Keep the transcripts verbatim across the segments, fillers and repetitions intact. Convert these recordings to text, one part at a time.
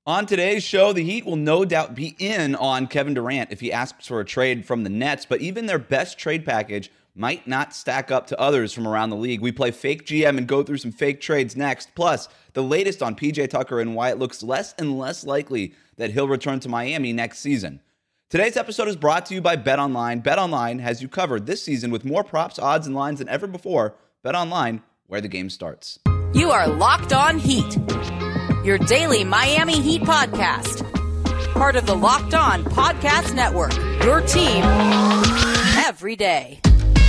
On today's show, the Heat will no doubt be in on Kevin Durant if he asks for a trade from the Nets, but even their best trade package might not stack up to others from around the league. We play fake G M and go through some fake trades next. Plus, the latest on P J Tucker and why it looks less and less likely that he'll return to Miami next season. Today's episode is brought to you by BetOnline. BetOnline has you covered this season with more props, odds, and lines than ever before. BetOnline, where the game starts. You are Locked On Heat, your daily Miami Heat podcast. Part of the Locked On Podcast Network, your team every day.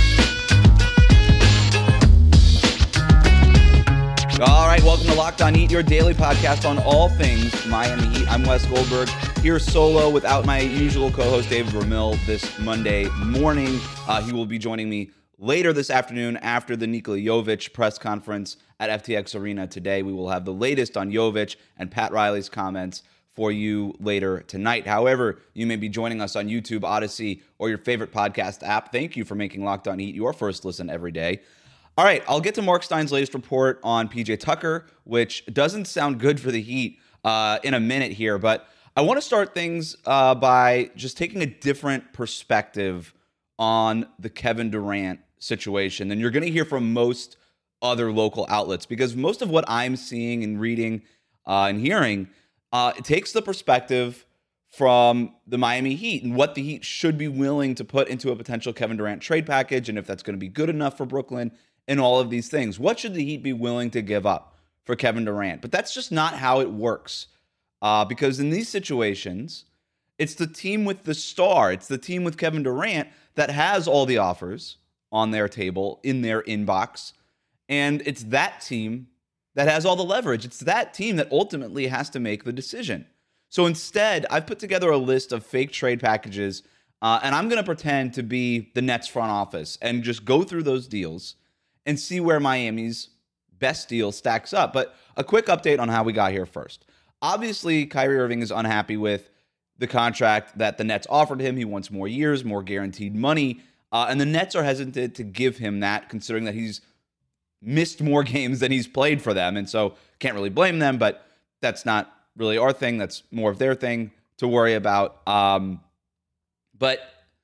All right, welcome to Locked On Heat, your daily podcast on all things Miami Heat. I'm Wes Goldberg, here solo without my usual co-host David Ramil this Monday morning. Uh, he will be joining me later this afternoon after the Nikola Jovic press conference at F T X Arena today. We will have the latest on Jovic and Pat Riley's comments for you later tonight. However, you may be joining us on YouTube, Odyssey, or your favorite podcast app. Thank you for making Locked On Heat your first listen every day. All right, I'll get to Mark Stein's latest report on P J Tucker, which doesn't sound good for the Heat uh, in a minute here, but I want to start things uh, by just taking a different perspective on the Kevin Durant situation than you're going to hear from most other local outlets, because most of what I'm seeing and reading uh, and hearing, uh, it takes the perspective from the Miami Heat and what the Heat should be willing to put into a potential Kevin Durant trade package, and if that's going to be good enough for Brooklyn, and all of these things. What should the Heat be willing to give up for Kevin Durant? But that's just not how it works. Uh, because in these situations, it's the team with the star. It's the team with Kevin Durant that has all the offers on their table, in their inbox. And it's that team that has all the leverage. It's that team that ultimately has to make the decision. So instead, I've put together a list of fake trade packages, uh, and I'm going to pretend to be the Nets front office and just go through those deals and see where Miami's best deal stacks up. But a quick update on how we got here first. Obviously, Kyrie Irving is unhappy with the contract that the Nets offered him. He wants more years, more guaranteed money. Uh, and the Nets are hesitant to give him that, considering that he's missed more games than he's played for them. And so can't really blame them, but that's not really our thing. That's more of their thing to worry about. Um, but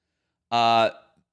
uh,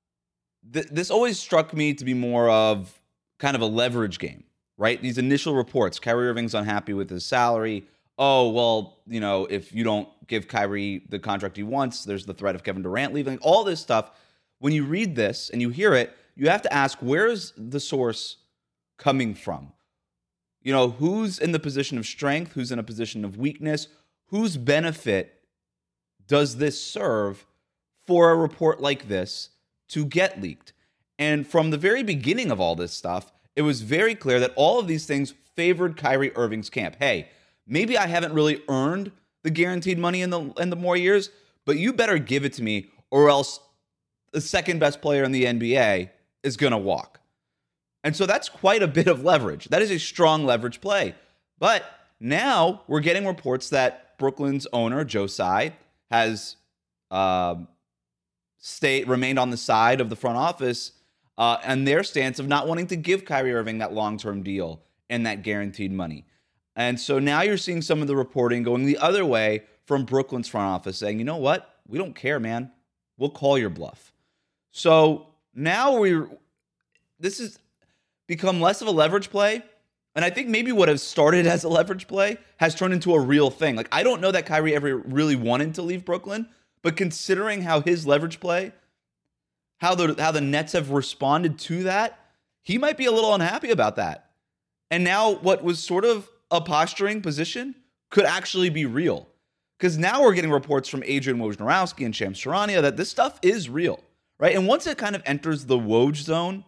th- this always struck me to be more of kind of a leverage game, right? These initial reports, Kyrie Irving's unhappy with his salary. Oh, well, you know, if you don't give Kyrie the contract he wants, there's the threat of Kevin Durant leaving. All this stuff, when you read this and you hear it, you have to ask, where's the source coming from? You know, who's in the position of strength? Who's in a position of weakness? Whose benefit does this serve for a report like this to get leaked? And from the very beginning of all this stuff, it was very clear that all of these things favored Kyrie Irving's camp. Hey, maybe I haven't really earned the guaranteed money in the in the more years, but you better give it to me, or else the second best player in the N B A is going to walk. And so that's quite a bit of leverage. That is a strong leverage play. But now we're getting reports that Brooklyn's owner, Joe Tsai, has uh, stayed, remained on the side of the front office uh, and their stance of not wanting to give Kyrie Irving that long-term deal and that guaranteed money. And so now you're seeing some of the reporting going the other way from Brooklyn's front office saying, you know what? We don't care, man. We'll call your bluff. So now we're, this has become less of a leverage play. And I think maybe what has started as a leverage play has turned into a real thing. Like, I don't know that Kyrie ever really wanted to leave Brooklyn, but considering how his leverage play, how the how the Nets have responded to that, he might be a little unhappy about that. And now what was sort of a posturing position could actually be real. Because now we're getting reports from Adrian Wojnarowski and Shams Charania that this stuff is real, right? And once it kind of enters the Woj zone,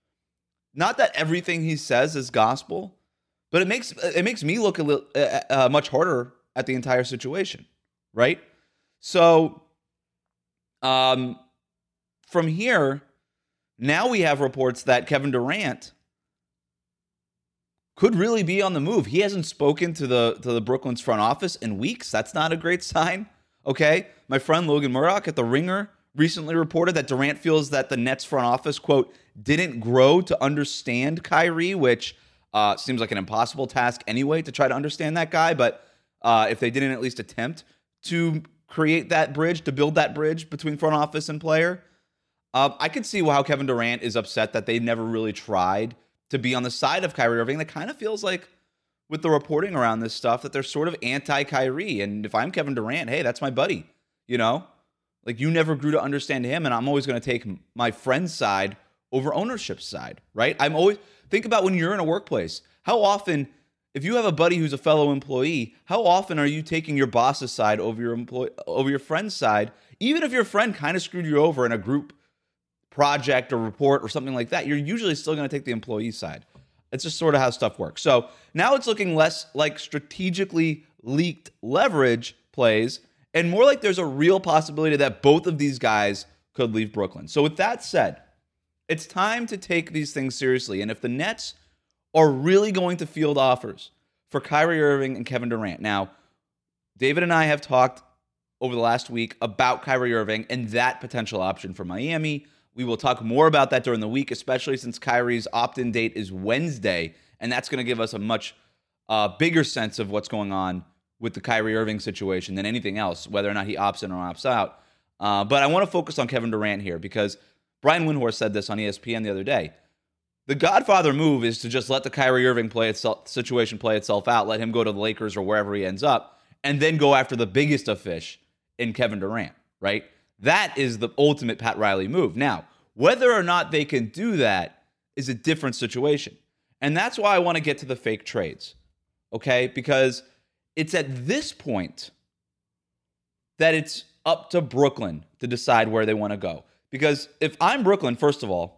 not that everything he says is gospel, but it makes it makes me look a little uh, uh, much harder at the entire situation, right? So, um, from here, now we have reports that Kevin Durant could really be on the move. He hasn't spoken to the to the Brooklyn's front office in weeks. That's not a great sign. Okay, my friend Logan Murdoch at The Ringer recently reported that Durant feels that the Nets front office, quote, didn't grow to understand Kyrie, which uh, seems like an impossible task anyway to try to understand that guy. But uh, if they didn't at least attempt to create that bridge, to build that bridge between front office and player. Uh, I could see how Kevin Durant is upset that they never really tried to be on the side of Kyrie Irving. That kind of feels like, with the reporting around this stuff, that they're sort of anti-Kyrie. And if I'm Kevin Durant, hey, that's my buddy, you know? Like, you never grew to understand him, and I'm always going to take my friend's side over ownership's side, right? I'm always, think about when you're in a workplace. How often, if you have a buddy who's a fellow employee, how often are you taking your boss's side over your employee, over your friend's side? Even if your friend kind of screwed you over in a group project or report or something like that, you're usually still going to take the employee side. It's just sort of how stuff works. So now it's looking less like strategically leaked leverage plays and more like there's a real possibility that both of these guys could leave Brooklyn. So with that said, it's time to take these things seriously. And if the Nets are really going to field offers for Kyrie Irving and Kevin Durant. Now, David and I have talked over the last week about Kyrie Irving and that potential option for Miami. We will talk more about that during the week, especially since Kyrie's opt-in date is Wednesday, and that's going to give us a much uh, bigger sense of what's going on with the Kyrie Irving situation than anything else, whether or not he opts in or opts out. Uh, but I want to focus on Kevin Durant here because Brian Windhorst said this on E S P N the other day. The Godfather move is to just let the Kyrie Irving play itself, situation play itself out, let him go to the Lakers or wherever he ends up, and then go after the biggest of fish in Kevin Durant, right? That is the ultimate Pat Riley move. Now, whether or not they can do that is a different situation. And that's why I want to get to the fake trades, okay? Because it's at this point that it's up to Brooklyn to decide where they want to go. Because if I'm Brooklyn, first of all,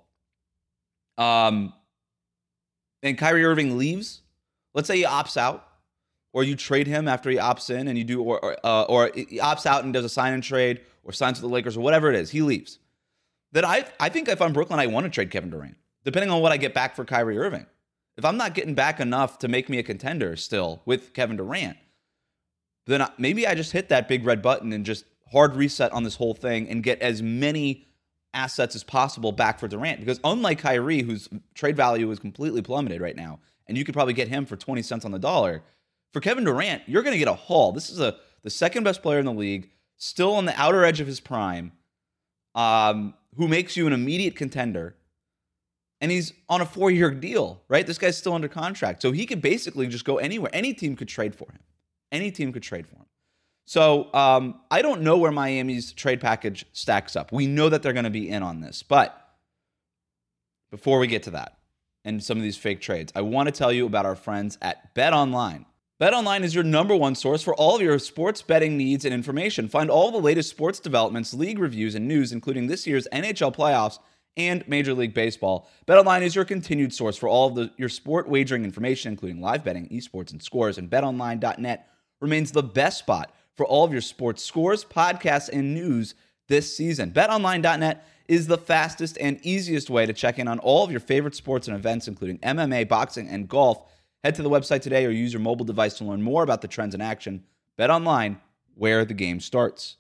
um, and Kyrie Irving leaves, let's say he opts out, or you trade him after he opts in, and you do, or or, uh, or he opts out and does a sign and trade, or signs with the Lakers, or whatever it is, he leaves. Then I, I think if I'm Brooklyn, I want to trade Kevin Durant, depending on what I get back for Kyrie Irving. If I'm not getting back enough to make me a contender still with Kevin Durant, then I, maybe I just hit that big red button and just hard reset on this whole thing and get as many assets as possible back for Durant. Because unlike Kyrie, whose trade value is completely plummeted right now, and you could probably get him for twenty cents on the dollar, for Kevin Durant, you're going to get a haul. This is a the second best player in the league, still on the outer edge of his prime, um, who makes you an immediate contender. And he's on a four-year deal, right? This guy's still under contract. So he could basically just go anywhere. Any team could trade for him. Any team could trade for him. So um, I don't know where Miami's trade package stacks up. We know that they're going to be in on this. But before we get to that and some of these fake trades, I want to tell you about our friends at BetOnline. BetOnline is your number one source for all of your sports betting needs and information. Find all the latest sports developments, league reviews, and news, including this year's N H L playoffs and Major League Baseball. BetOnline is your continued source for all of the, your sport wagering information, including live betting, esports, and scores. And bet online dot net remains the best spot for all of your sports scores, podcasts, and news this season. bet online dot net is the fastest and easiest way to check in on all of your favorite sports and events, including M M A, boxing, and golf. Head to the website today or use your mobile device to learn more about the trends in action. BetOnline, where the game starts.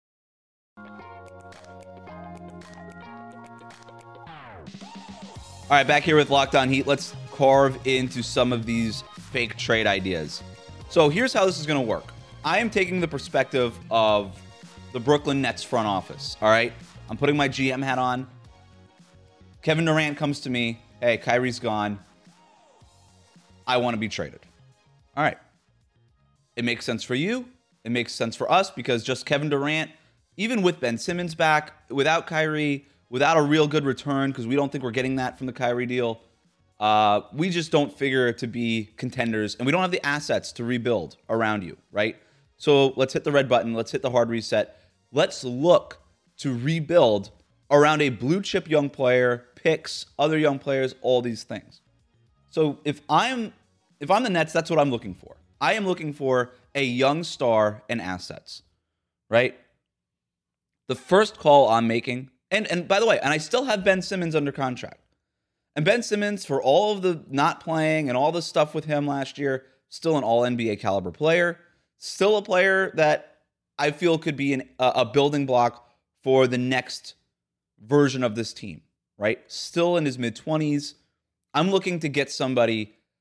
All right, back here with Locked On Heat. Let's carve into some of these fake trade ideas. So here's how this is going to work. I am taking the perspective of the Brooklyn Nets front office, all right? I'm putting my G M hat on. Kevin Durant comes to me. Hey, Kyrie's gone. I want to be traded. All right. It makes sense for you. It makes sense for us because just Kevin Durant, even with Ben Simmons back, without Kyrie, without a real good return, because we don't think we're getting that from the Kyrie deal, uh, we just don't figure it to be contenders, and we don't have the assets to rebuild around you, right? So let's hit the red button. Let's hit the hard reset. Let's look to rebuild around a blue chip young player, picks, other young players, all these things. So if I'm if I'm the Nets, that's what I'm looking for. I am looking for a young star and assets, right? The first call I'm making, and, and by the way, and I still have Ben Simmons under contract. And Ben Simmons, for all of the not playing and all the stuff with him last year, still an all N B A caliber player, still a player that I feel could be an, a, a building block for the next version of this team, right? Still in his mid-twenties. I'm looking to get somebody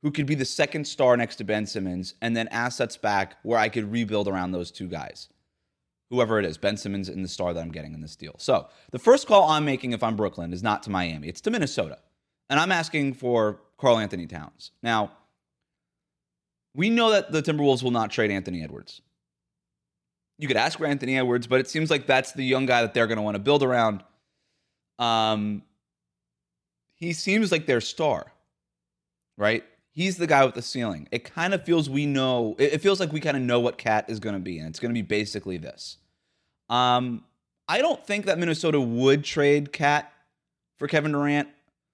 who could be the second star next to Ben Simmons, and then assets back where I could rebuild around those two guys. Whoever it is, Ben Simmons and the star that I'm getting in this deal. So the first call I'm making if I'm Brooklyn is not to Miami. It's to Minnesota. And I'm asking for Karl-Anthony Towns. Now, we know that the Timberwolves will not trade Anthony Edwards. You could ask for Anthony Edwards, but it seems like that's the young guy that they're going to want to build around. Um, he seems like their star, right? He's the guy with the ceiling. It kind of feels we know, it feels like we kind of know what Cat is going to be, and it's going to be basically this. Um, I don't think that Minnesota would trade Cat for Kevin Durant,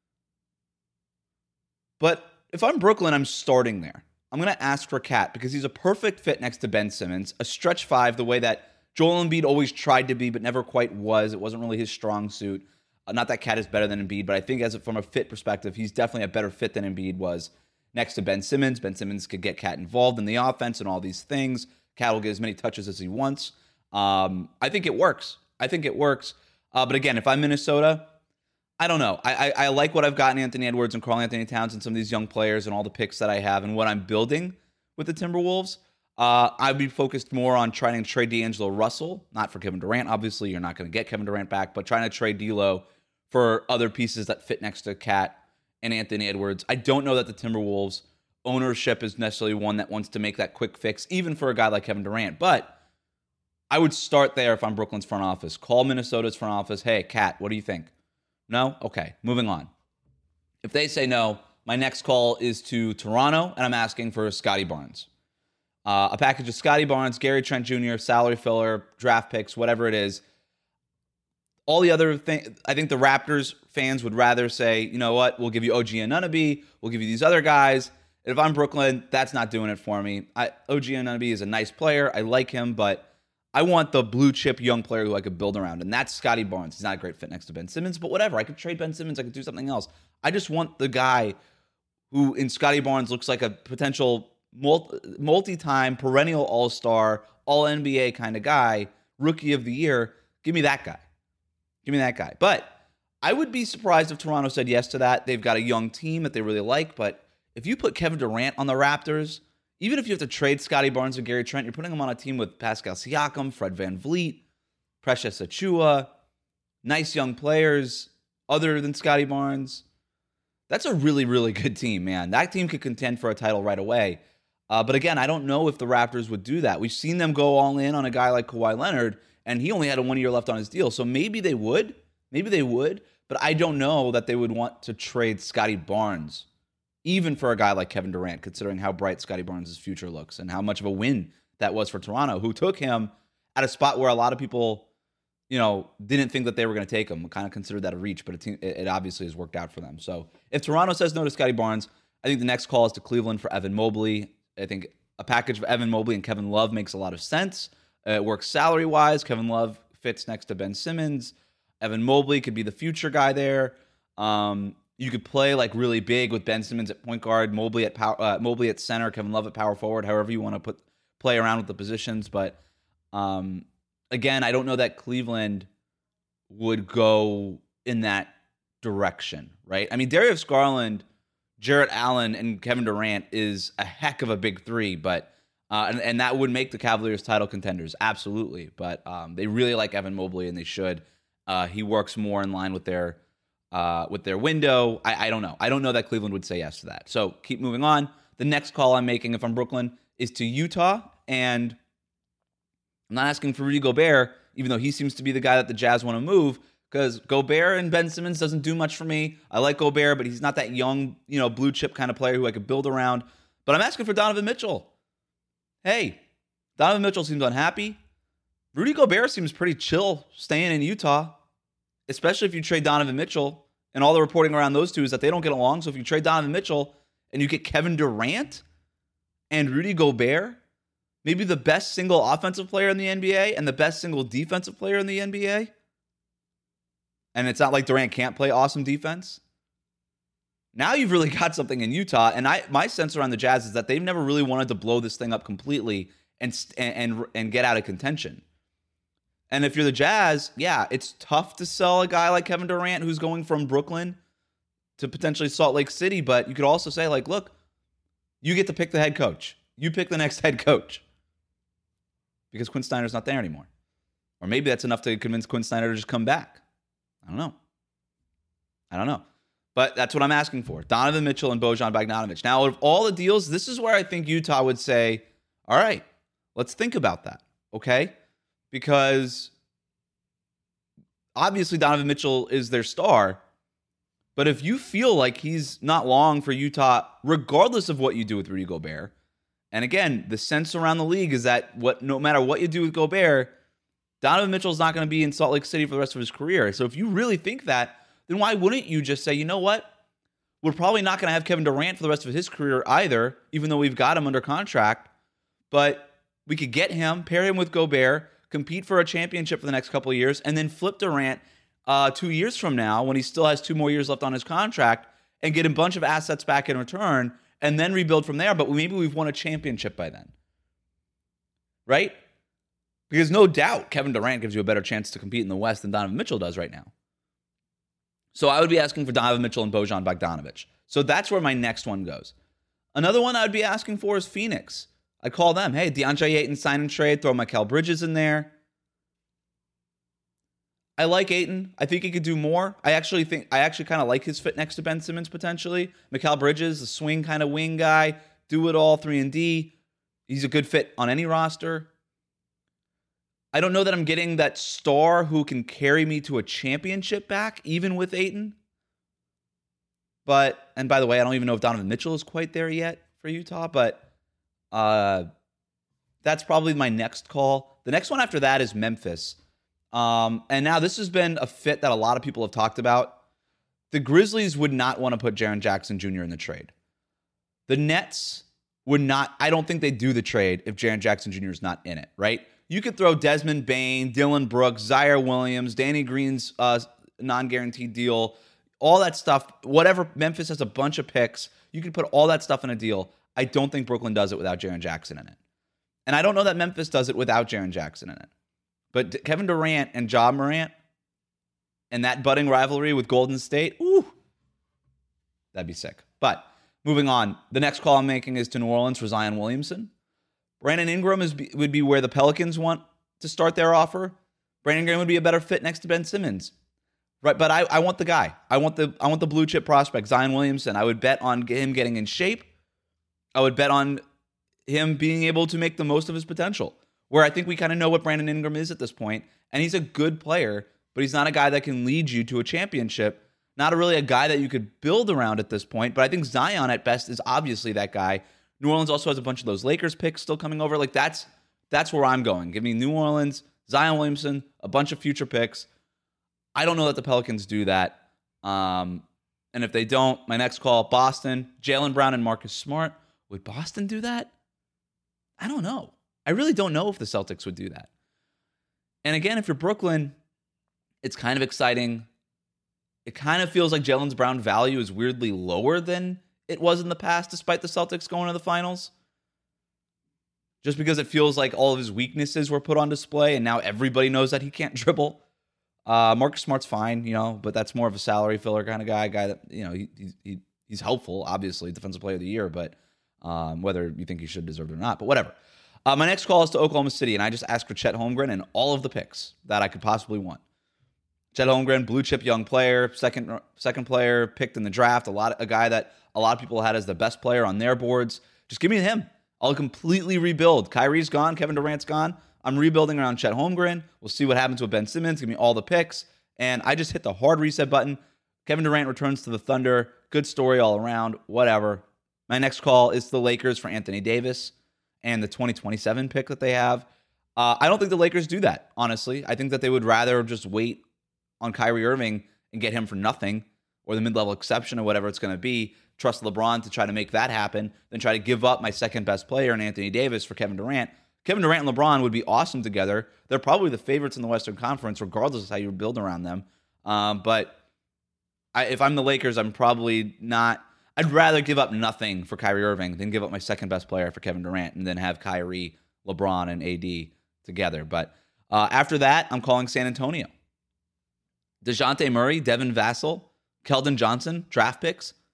but if I'm Brooklyn, I'm starting there. I'm going to ask for Cat because he's a perfect fit next to Ben Simmons, a stretch five, the way that Joel Embiid always tried to be, but never quite was. It wasn't really his strong suit. Uh, not that Cat is better than Embiid, but I think as a, from a fit perspective, he's definitely a better fit than Embiid was next to Ben Simmons. Ben Simmons could get Cat involved in the offense and all these things. Cat will get as many touches as he wants. Um, I think it works. I think it works. Uh, but again, if I'm Minnesota, I don't know. I, I I like what I've got in Anthony Edwards and Karl-Anthony Towns and some of these young players and all the picks that I have and what I'm building with the Timberwolves. Uh, I'd be focused more on trying to trade D'Angelo Russell, not for Kevin Durant. Obviously, you're not going to get Kevin Durant back, but trying to trade D'Lo for other pieces that fit next to Cat and Anthony Edwards. I don't know that the Timberwolves ownership is necessarily one that wants to make that quick fix, even for a guy like Kevin Durant. But I would start there if I'm Brooklyn's front office. Call Minnesota's front office. Hey, Cat, what do you think? No? Okay, moving on. If they say no, my next call is to Toronto, and I'm asking for Scottie Barnes. Uh, a package of Scottie Barnes, Gary Trent Junior, salary filler, draft picks, whatever it is. All the other things, I think the Raptors fans would rather say, you know what, we'll give you O G Anunoby, we'll give you these other guys. If I'm Brooklyn, that's not doing it for me. I, O G Anunoby is a nice player. I like him, but I want the blue chip young player who I could build around, and that's Scottie Barnes. He's not a great fit next to Ben Simmons, but whatever. I could trade Ben Simmons. I could do something else. I just want the guy who in Scottie Barnes looks like a potential multi-time perennial all-star, all-N B A kind of guy, rookie of the year. Give me that guy. Give me that guy. But I would be surprised if Toronto said yes to that. They've got a young team that they really like, but if you put Kevin Durant on the Raptors, even if you have to trade Scottie Barnes or Gary Trent, you're putting him on a team with Pascal Siakam, Fred VanVleet, Precious Achiuwa, nice young players other than Scottie Barnes. That's a really, really good team, man. That team could contend for a title right away. Uh, but again, I don't know if the Raptors would do that. We've seen them go all in on a guy like Kawhi Leonard, and he only had a one year left on his deal. So maybe they would. Maybe they would. But I don't know that they would want to trade Scottie Barnes, even for a guy like Kevin Durant, considering how bright Scottie Barnes' future looks and how much of a win that was for Toronto, who took him at a spot where a lot of people, you know, didn't think that they were going to take him. Kind of considered that a reach, but it, it obviously has worked out for them. So if Toronto says no to Scottie Barnes, I think the next call is to Cleveland for Evan Mobley. I think a package of Evan Mobley and Kevin Love makes a lot of sense. Uh, it works salary-wise. Kevin Love fits next to Ben Simmons. Evan Mobley could be the future guy there. Um, you could play like really big with Ben Simmons at point guard, Mobley at power, uh, Mobley at center, Kevin Love at power forward, however you want to put play around with the positions. But um, again, I don't know that Cleveland would go in that direction, right? I mean, Darius Garland, Jarrett Allen, and Kevin Durant is a heck of a big three, but uh, and, and that would make the Cavaliers title contenders, absolutely. But um, they really like Evan Mobley, and they should. Uh, he works more in line with their uh, with their window. I, I don't know. I don't know that Cleveland would say yes to that. So keep moving on. The next call I'm making, if I'm Brooklyn, is to Utah, and I'm not asking for Rudy Gobert, even though he seems to be the guy that the Jazz want to move, because Gobert and Ben Simmons doesn't do much for me. I like Gobert, but he's not that young, you know, blue chip kind of player who I could build around. But I'm asking for Donovan Mitchell. Hey, Donovan Mitchell seems unhappy. Rudy Gobert seems pretty chill staying in Utah, especially if you trade Donovan Mitchell. And all the reporting around those two is that they don't get along. So if you trade Donovan Mitchell and you get Kevin Durant and Rudy Gobert, maybe the best single offensive player in the N B A and the best single defensive player in the N B A, and it's not like Durant can't play awesome defense. Now you've really got something in Utah, and I my sense around the Jazz is that they've never really wanted to blow this thing up completely and and and get out of contention. And if you're the Jazz, yeah, it's tough to sell a guy like Kevin Durant who's going from Brooklyn to potentially Salt Lake City, but you could also say, like, look, You get to pick the head coach. You pick the next head coach. Because Quinn Snyder's not there anymore. Or maybe that's enough to convince Quinn Snyder to just come back. I don't know. I don't know. But that's what I'm asking for. Donovan Mitchell and Bojan Bogdanovic. Now, out of all the deals, this is where I think Utah would say, all right, let's think about that, okay? Because obviously Donovan Mitchell is their star, but if you feel like he's not long for Utah, regardless of what you do with Rudy Gobert, and again, the sense around the league is that what no matter what you do with Gobert, Donovan Mitchell's not going to be in Salt Lake City for the rest of his career. So if you really think that, then why wouldn't you just say, you know what? We're probably not going to have Kevin Durant for the rest of his career either, even though we've got him under contract. But we could get him, pair him with Gobert, compete for a championship for the next couple of years, and then flip Durant uh, two years from now when he still has two more years left on his contract and get a bunch of assets back in return and then rebuild from there. But maybe we've won a championship by then. Right? Because no doubt Kevin Durant gives you a better chance to compete in the West than Donovan Mitchell does right now. So I would be asking for Donovan Mitchell and Bojan Bogdanovic. So that's where my next one goes. Another one I would be asking for is Phoenix. I call them, hey, DeAndre Ayton sign and trade, throw Mikal Bridges in there. I like Ayton. I think he could do more. I actually think I actually kind of like his fit next to Ben Simmons potentially. Mikal Bridges, a swing kind of wing guy, do it all, three and D. He's a good fit on any roster. I don't know that I'm getting that star who can carry me to a championship back, even with Ayton. But, and by the way, I don't even know if Donovan Mitchell is quite there yet for Utah, but uh, that's probably my next call. The next one after that is Memphis. Um, and now this has been a fit that a lot of people have talked about. The Grizzlies would not want to put Jaren Jackson Junior in the trade. The Nets would not, I don't think they'd do the trade if Jaren Jackson Junior is not in it, right? You could throw Desmond Bane, Dylan Brooks, Zaire Williams, Danny Green's uh, non-guaranteed deal, all that stuff, whatever. Memphis has a bunch of picks. You could put all that stuff in a deal. I don't think Brooklyn does it without Jaren Jackson in it. And I don't know that Memphis does it without Jaren Jackson in it. But Kevin Durant and Ja Morant and that budding rivalry with Golden State, ooh, that'd be sick. But moving on, the next call I'm making is to New Orleans for Zion Williamson. Brandon Ingram is would be where the Pelicans want to start their offer. Brandon Ingram would be a better fit next to Ben Simmons, right? But I, I want the guy. I want the I want the blue chip prospect, Zion Williamson. I would bet on him getting in shape. I would bet on him being able to make the most of his potential. Where I think we kind of know what Brandon Ingram is at this point, and he's a good player, but he's not a guy that can lead you to a championship. Not a really a guy that you could build around at this point. But I think Zion at best is obviously that guy. New Orleans also has a bunch of those Lakers picks still coming over. Like that's that's where I'm going. Give me New Orleans, Zion Williamson, a bunch of future picks. I don't know that the Pelicans do that. Um, and if they don't, my next call, Boston, Jaylen Brown and Marcus Smart. Would Boston do that? I don't know. I really don't know if the Celtics would do that. And again, if you're Brooklyn, it's kind of exciting. It kind of feels like Jaylen Brown's value is weirdly lower than it was in the past, despite the Celtics going to the finals. Just because it feels like all of his weaknesses were put on display, and now everybody knows that he can't dribble. Uh, Marcus Smart's fine, you know, but that's more of a salary filler kind of guy. Guy that, you know, he, he he's helpful, obviously, Defensive Player of the Year, but um, whether you think he should deserve it or not, but whatever. Uh, my next call is to Oklahoma City, and I just asked for Chet Holmgren and all of the picks that I could possibly want. Chet Holmgren, blue chip young player, second second player picked in the draft, a lot a guy that a lot of people had as the best player on their boards. Just give me him. I'll completely rebuild. Kyrie's gone, Kevin Durant's gone. I'm rebuilding around Chet Holmgren. We'll see what happens with Ben Simmons. Give me all the picks, and I just hit the hard reset button. Kevin Durant returns to the Thunder. Good story all around. Whatever. My next call is to the Lakers for Anthony Davis and the twenty twenty-seven pick that they have. Uh, I don't think the Lakers do that, honestly. I think that they would rather just wait on Kyrie Irving and get him for nothing, or the mid-level exception or whatever it's going to be, trust LeBron to try to make that happen, than try to give up my second-best player in Anthony Davis for Kevin Durant. Kevin Durant and LeBron would be awesome together. They're probably the favorites in the Western Conference, regardless of how you build around them. Um, but I, if I'm the Lakers, I'm probably not... I'd rather give up nothing for Kyrie Irving than give up my second-best player for Kevin Durant and then have Kyrie, LeBron, and A D together. But uh, after that, I'm calling San Antonio. DeJounte Murray, Devin Vassell, Keldon Johnson, draft picks.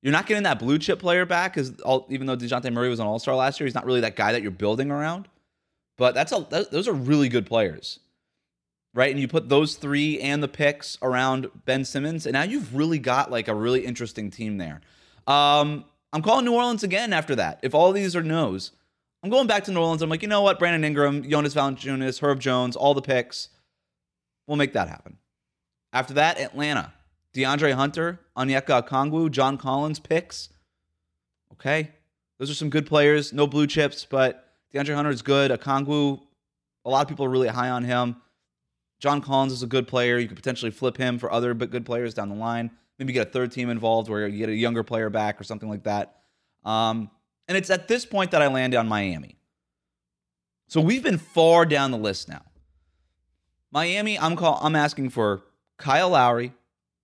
You're not getting that blue chip player back, because even though DeJounte Murray was an all-star last year, he's not really that guy that you're building around. But that's a that, those are really good players, right? And you put those three and the picks around Ben Simmons, and now you've really got like a really interesting team there. Um, I'm calling New Orleans again after that. If all these are no's, I'm going back to New Orleans. I'm like, you know what? Brandon Ingram, Jonas Valanciunas, Herb Jones, all the picks. We'll make that happen. After that, Atlanta. DeAndre Hunter, Onyeka Okongwu, John Collins picks. Okay. Those are some good players. No blue chips, but DeAndre Hunter is good. Okongwu, a lot of people are really high on him. John Collins is a good player. You could potentially flip him for other good players down the line. Maybe get a third team involved where you get a younger player back or something like that. Um, and it's at this point that I landed on Miami. So we've been far down the list now. Miami, I'm call, I'm asking for Kyle Lowry,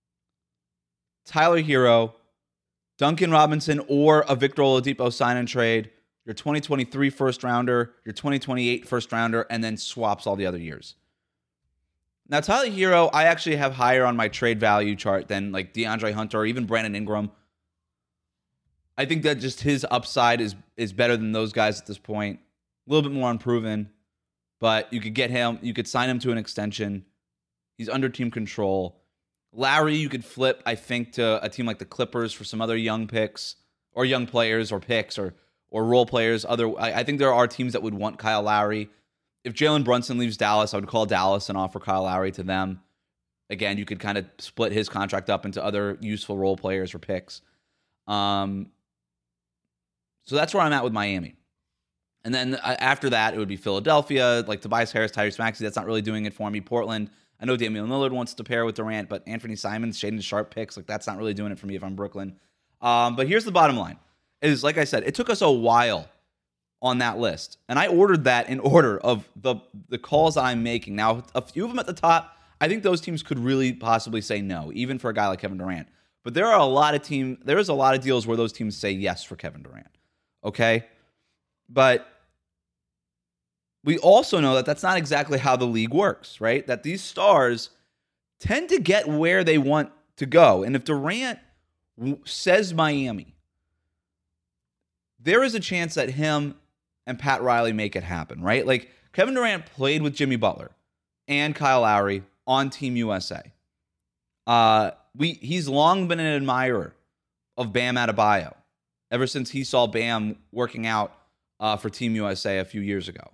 Tyler Hero, Duncan Robinson, or a Victor Oladipo sign and trade, your twenty twenty-three first rounder, your twenty twenty-eight first rounder, and then swaps all the other years. Now, Tyler Hero, I actually have higher on my trade value chart than like DeAndre Hunter or even Brandon Ingram. I think that just his upside is is better than those guys at this point. A little bit more unproven, but you could get him, you could sign him to an extension. He's under team control. Lowry, you could flip, I think, to a team like the Clippers for some other young picks or young players or picks or or role players. Other, I, I think there are teams that would want Kyle Lowry. If Jalen Brunson leaves Dallas, I would call Dallas and offer Kyle Lowry to them. Again, you could kind of split his contract up into other useful role players or picks. Um, so that's where I'm at with Miami. And then after that, it would be Philadelphia, like Tobias Harris, Tyrese Maxey. That's not really doing it for me. Portland, I know Damian Lillard wants to pair with Durant, but Anthony Simons, Shaedon Sharpe picks, like that's not really doing it for me if I'm Brooklyn. Um, but here's the bottom line. Is like I said, it took us a while on that list. And I ordered that in order of the, the calls that I'm making. Now, a few of them at the top, I think those teams could really possibly say no, even for a guy like Kevin Durant. But there are a lot of team, there's a lot of deals where those teams say yes for Kevin Durant. Okay? But we also know that that's not exactly how the league works, right? That these stars tend to get where they want to go. And if Durant says Miami, there is a chance that him and Pat Riley make it happen, right? Like Kevin Durant played with Jimmy Butler and Kyle Lowry on Team U S A. Uh, we he's long been an admirer of Bam Adebayo ever since he saw Bam working out uh, for Team U S A a few years ago.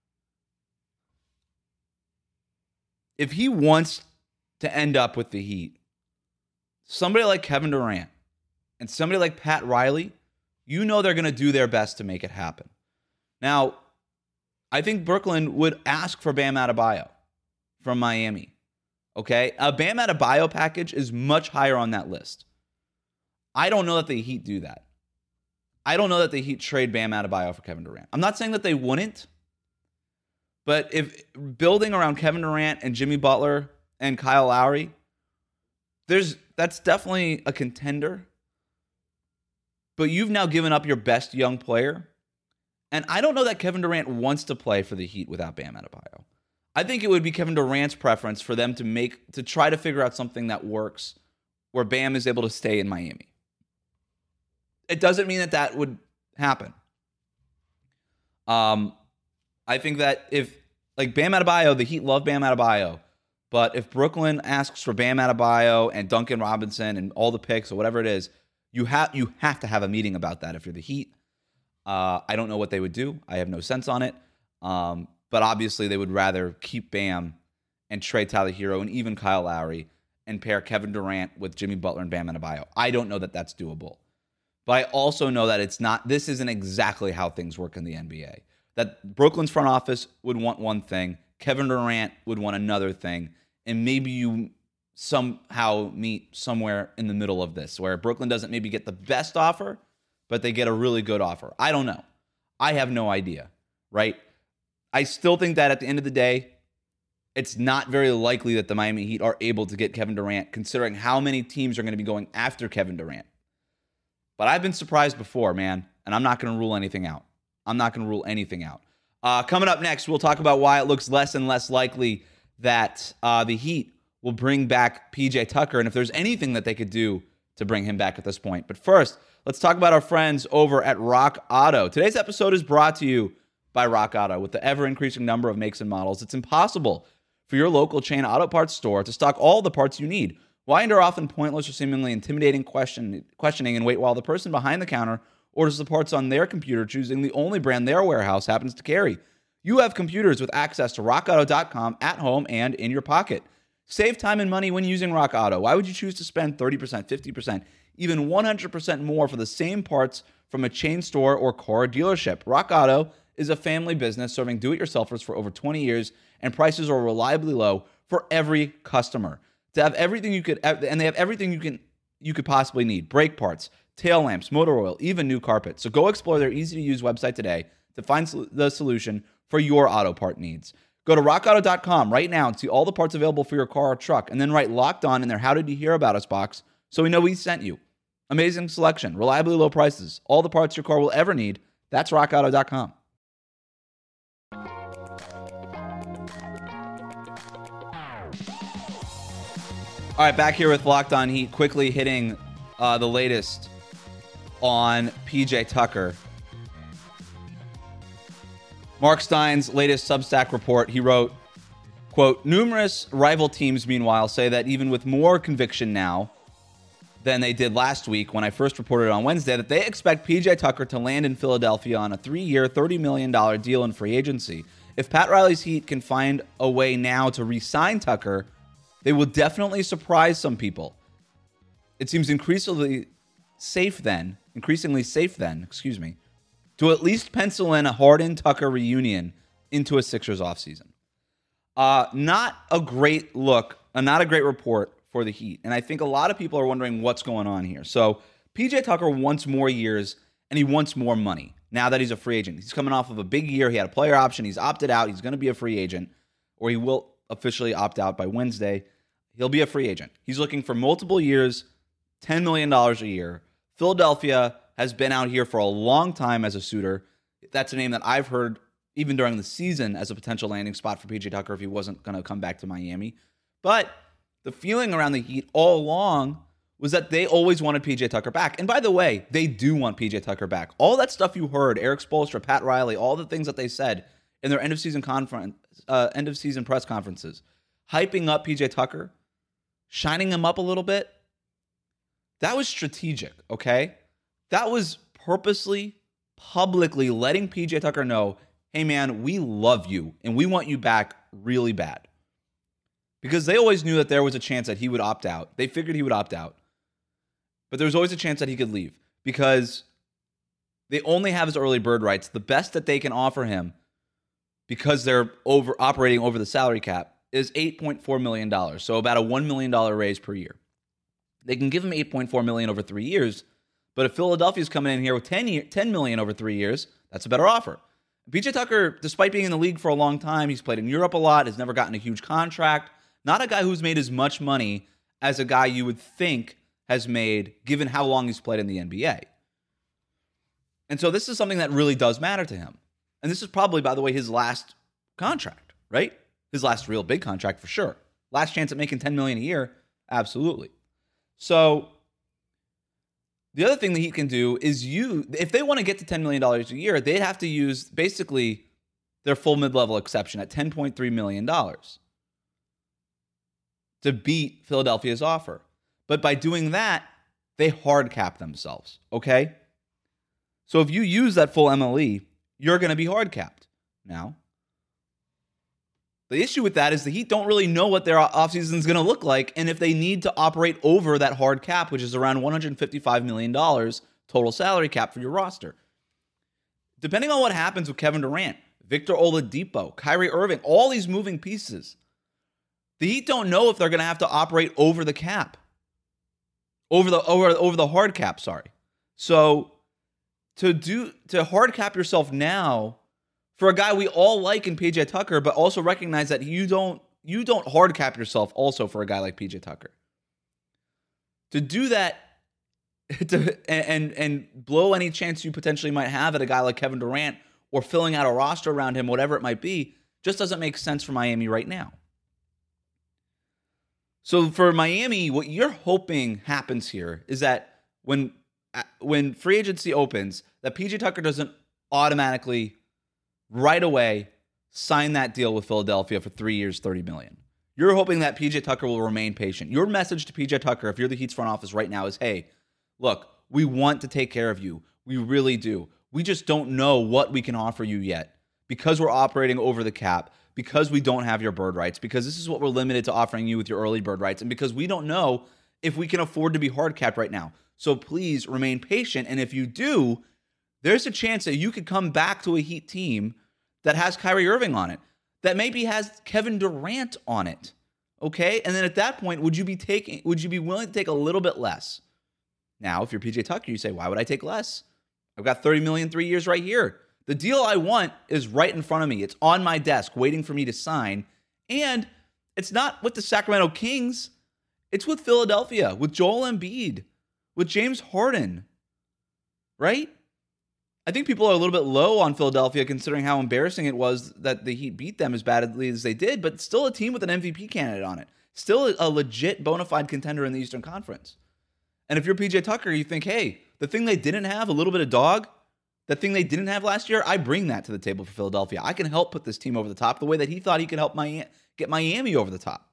If he wants to end up with the Heat, somebody like Kevin Durant and somebody like Pat Riley, you know they're going to do their best to make it happen. Now, I think Brooklyn would ask for Bam Adebayo from Miami. Okay? A Bam Adebayo package is much higher on that list. I don't know that the Heat do that. I don't know that the Heat trade Bam Adebayo for Kevin Durant. I'm not saying that they wouldn't, but if building around Kevin Durant and Jimmy Butler and Kyle Lowry, there's that's definitely a contender. But you've now given up your best young player. And I don't know that Kevin Durant wants to play for the Heat without Bam Adebayo. I think it would be Kevin Durant's preference for them to make to try to figure out something that works where Bam is able to stay in Miami. It doesn't mean that that would happen. Um, I think that if, like Bam Adebayo, the Heat love Bam Adebayo, but if Brooklyn asks for Bam Adebayo and Duncan Robinson and all the picks or whatever it is, you have you have to have a meeting about that if you're the Heat. Uh, I don't know what they would do. I have no sense on it. Um, but obviously they would rather keep Bam and trade Tyler Hero and even Kyle Lowry and pair Kevin Durant with Jimmy Butler and Bam Adebayo. I don't know that that's doable. But I also know that it's not, this isn't exactly how things work in the N B A. That Brooklyn's front office would want one thing, Kevin Durant would want another thing, and maybe you somehow meet somewhere in the middle of this, where Brooklyn doesn't maybe get the best offer, but they get a really good offer. I don't know. I have no idea, right? I still think that at the end of the day, it's not very likely that the Miami Heat are able to get Kevin Durant, considering how many teams are going to be going after Kevin Durant. But I've been surprised before, man, and I'm not going to rule anything out. I'm not going to rule anything out. Uh, coming up next, we'll talk about why it looks less and less likely that uh, the Heat will bring back P J Tucker, and if there's anything that they could do to bring him back at this point. But first, let's talk about our friends over at Rock Auto. Today's episode is brought to you by Rock Auto. With the ever-increasing number of makes and models, it's impossible for your local chain auto parts store to stock all the parts you need. Why endure often pointless or seemingly intimidating question, questioning and wait while the person behind the counter orders the parts on their computer, choosing the only brand their warehouse happens to carry? You have computers with access to rock auto dot com at home and in your pocket. Save time and money when using Rock Auto. Why would you choose to spend thirty percent, fifty percent, even one hundred percent more for the same parts from a chain store or car dealership? Rock Auto is a family business serving do-it-yourselfers for over twenty years, and prices are reliably low for every customer. To have everything you could, and they have everything you can you could possibly need: brake parts, tail lamps, motor oil, even new carpet. So go explore their easy-to-use website today to find the solution for your auto part needs. Go to rock auto dot com right now and see all the parts available for your car or truck, and then write "Locked On" in their "How did you hear about us" box so we know we sent you. Amazing selection, reliably low prices, all the parts your car will ever need. That's rock auto dot com. All right, back here with Locked On Heat, quickly hitting uh, the latest on P J Tucker. Mark Stein's latest Substack report, he wrote, quote, "Numerous rival teams, meanwhile, say that even with more conviction now than they did last week when I first reported on Wednesday, that they expect P J Tucker to land in Philadelphia on a three-year, thirty million dollars deal in free agency. If Pat Riley's Heat can find a way now to re-sign Tucker, they will definitely surprise some people. It seems increasingly safe then, increasingly safe then, excuse me, to at least pencil in a Harden-Tucker reunion into a Sixers offseason." Uh, not a great look, uh, not a great report for the Heat. And I think a lot of people are wondering what's going on here. So P J Tucker wants more years, and he wants more money now that he's a free agent. He's coming off of a big year. He had a player option. He's opted out. He's going to be a free agent, or he will officially opt out by Wednesday. He'll be a free agent. He's looking for multiple years, ten million dollars a year. Philadelphia has been out here for a long time as a suitor. That's a name that I've heard even during the season as a potential landing spot for P J Tucker if he wasn't going to come back to Miami. But the feeling around the Heat all along was that they always wanted P J Tucker back. And by the way, they do want P J Tucker back. All that stuff you heard, Eric Spoelstra, Pat Riley, all the things that they said in their end of season conference, uh, end of season press conferences, hyping up P J Tucker, shining him up a little bit, that was strategic, okay? That was purposely, publicly letting P J Tucker know, hey man, we love you and we want you back really bad. Because they always knew that there was a chance that he would opt out. They figured he would opt out. But there was always a chance that he could leave because they only have his early bird rights. The best that they can offer him, because they're over operating over the salary cap, is eight point four million dollars. So about a one million dollars raise per year. They can give him eight point four million dollars over three years. But if Philadelphia's coming in here with ten, year, ten million dollars over three years, that's a better offer. P J Tucker, despite being in the league for a long time, he's played in Europe a lot, has never gotten a huge contract. Not a guy who's made as much money as a guy you would think has made, given how long he's played in the N B A. And so this is something that really does matter to him. And this is probably, by the way, his last contract, right? His last real big contract for sure. Last chance at making ten million dollars a year, absolutely. So the other thing that he can do is you, if they want to get to ten million dollars a year, they'd have to use basically their full mid-level exception at ten point three million dollars to beat Philadelphia's offer. But by doing that, they hard cap themselves, okay? So if you use that full M L E, you're going to be hard capped. Now, the issue with that is the Heat don't really know what their offseason is going to look like, and if they need to operate over that hard cap, which is around one hundred fifty-five million dollars total salary cap for your roster. Depending on what happens with Kevin Durant, Victor Oladipo, Kyrie Irving, all these moving pieces, the Heat don't know if they're going to have to operate over the cap. Over the over, over the hard cap, sorry. So to do to hard cap yourself now for a guy we all like in P J Tucker, but also recognize that you don't you don't hard cap yourself also for a guy like P J Tucker. To do that to, and and blow any chance you potentially might have at a guy like Kevin Durant or filling out a roster around him, whatever it might be, just doesn't make sense for Miami right now. So for Miami, what you're hoping happens here is that when when free agency opens, that P J Tucker doesn't automatically right away sign that deal with Philadelphia for three years, thirty million dollars. You're hoping that P J Tucker will remain patient. Your message to P J Tucker, if you're the Heat's front office right now, is, hey, look, we want to take care of you. We really do. We just don't know what we can offer you yet because we're operating over the cap, because we don't have your bird rights, because this is what we're limited to offering you with your early bird rights, and because we don't know if we can afford to be hard capped right now. So please remain patient. And if you do, there's a chance that you could come back to a Heat team that has Kyrie Irving on it, that maybe has Kevin Durant on it. Okay? And then at that point, would you be taking would you be willing to take a little bit less? Now, if you're P J Tucker, you say, why would I take less? I've got thirty million dollars three years right here. The deal I want is right in front of me. It's on my desk waiting for me to sign. And it's not with the Sacramento Kings. It's with Philadelphia, with Joel Embiid, with James Harden, right? I think people are a little bit low on Philadelphia considering how embarrassing it was that the Heat beat them as badly as they did, but still a team with an M V P candidate on it. Still a legit bona fide contender in the Eastern Conference. And if you're P J Tucker, you think, hey, the thing they didn't have, a little bit of dog, the thing they didn't have last year, I bring that to the table for Philadelphia. I can help put this team over the top the way that he thought he could help Miami, get Miami over the top.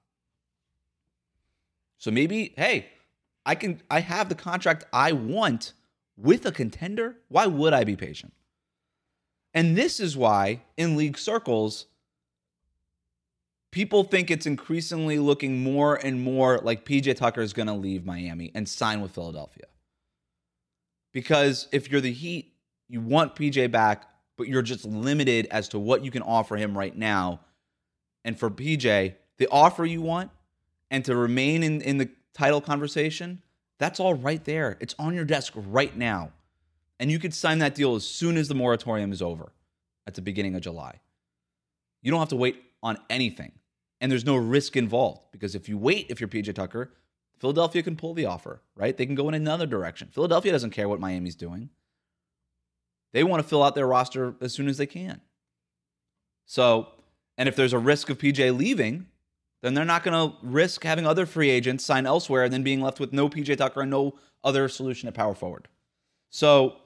So maybe, hey, I can. I have the contract I want with a contender. Why would I be patient? And this is why, in league circles, people think it's increasingly looking more and more like P J Tucker is going to leave Miami and sign with Philadelphia. Because if you're the Heat, you want P J back, but you're just limited as to what you can offer him right now. And for P J, the offer you want and to remain in, in the title conversation, that's all right there. It's on your desk right now. And you could sign that deal as soon as the moratorium is over at the beginning of July. You don't have to wait on anything. And there's no risk involved because if you wait, if you're P J Tucker, Philadelphia can pull the offer, right? They can go in another direction. Philadelphia doesn't care what Miami's doing. They want to fill out their roster as soon as they can. So, and if there's a risk of P J leaving, then they're not going to risk having other free agents sign elsewhere and then being left with no P J Tucker and no other solution at power forward. So,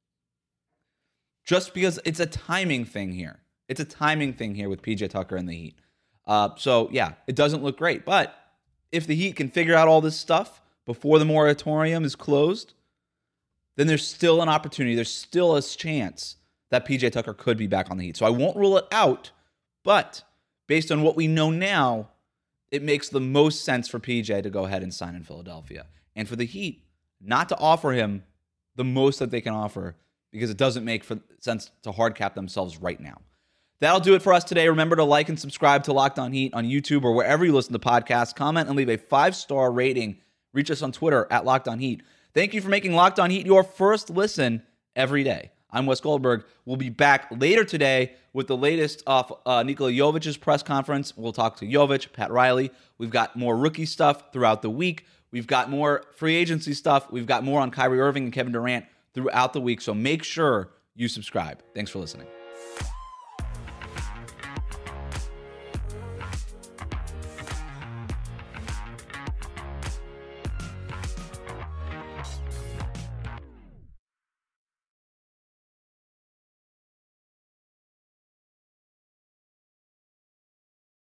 just because it's a timing thing here. It's a timing thing here with P J Tucker and the Heat. Uh, so, yeah, it doesn't look great. But if the Heat can figure out all this stuff before the moratorium is closed, then there's still an opportunity. There's still a chance that P J Tucker could be back on the Heat. So I won't rule it out, but based on what we know now, it makes the most sense for P J to go ahead and sign in Philadelphia. And for the Heat, not to offer him the most that they can offer because it doesn't make sense to hard cap themselves right now. That'll do it for us today. Remember to like and subscribe to Locked On Heat on YouTube or wherever you listen to podcasts. Comment and leave a five-star rating. Reach us on Twitter at Locked On Heat. Thank you for making Locked On Heat your first listen every day. I'm Wes Goldberg. We'll be back later today with the latest of uh, Nikola Jovic's press conference. We'll talk to Jovic, Pat Riley. We've got more rookie stuff throughout the week. We've got more free agency stuff. We've got more on Kyrie Irving and Kevin Durant throughout the week. So make sure you subscribe. Thanks for listening.